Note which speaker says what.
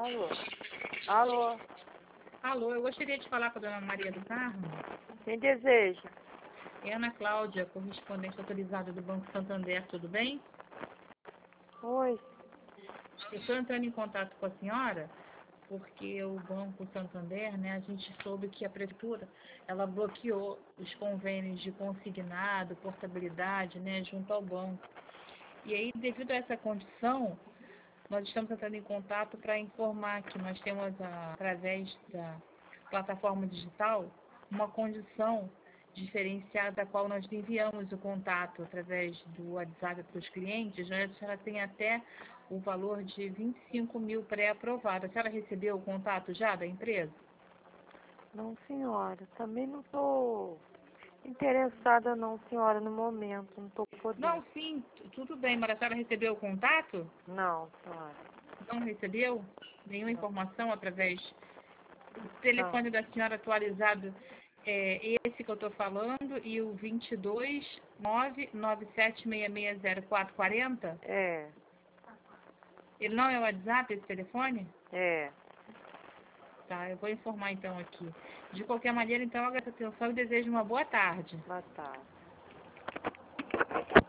Speaker 1: Alô? Alô?
Speaker 2: Alô, eu gostaria de falar com a dona Maria do Carmo.
Speaker 1: Quem deseja?
Speaker 2: É Ana Cláudia, correspondente autorizada do Banco Santander, tudo bem?
Speaker 1: Oi.
Speaker 2: Eu estou entrando em contato com a senhora porque o Banco Santander, né, a gente soube que a Prefeitura, ela bloqueou os convênios de consignado, portabilidade, né, junto ao banco. E aí, devido a essa condição, nós estamos entrando em contato para informar que nós temos, através da plataforma digital, uma condição diferenciada, a qual nós enviamos o contato através do WhatsApp para os clientes. A senhora tem até o valor de 25 mil pré-aprovado. A senhora recebeu o contato já da empresa?
Speaker 1: Não, senhora. Também não estou interessada, não, senhora, no momento. Não estou podendo.
Speaker 2: Não, sim, tudo bem, mas a senhora recebeu o contato?
Speaker 1: Não, senhora.
Speaker 2: Não recebeu nenhuma
Speaker 1: Não.
Speaker 2: informação através do
Speaker 1: Não.
Speaker 2: telefone da senhora atualizado? É esse que eu estou falando, e o 22 997660440?
Speaker 1: É.
Speaker 2: Ele não é o WhatsApp, esse telefone?
Speaker 1: É.
Speaker 2: Tá, eu vou informar então aqui. De qualquer maneira, então, agradeço a atenção e desejo uma boa tarde.
Speaker 1: Boa tarde.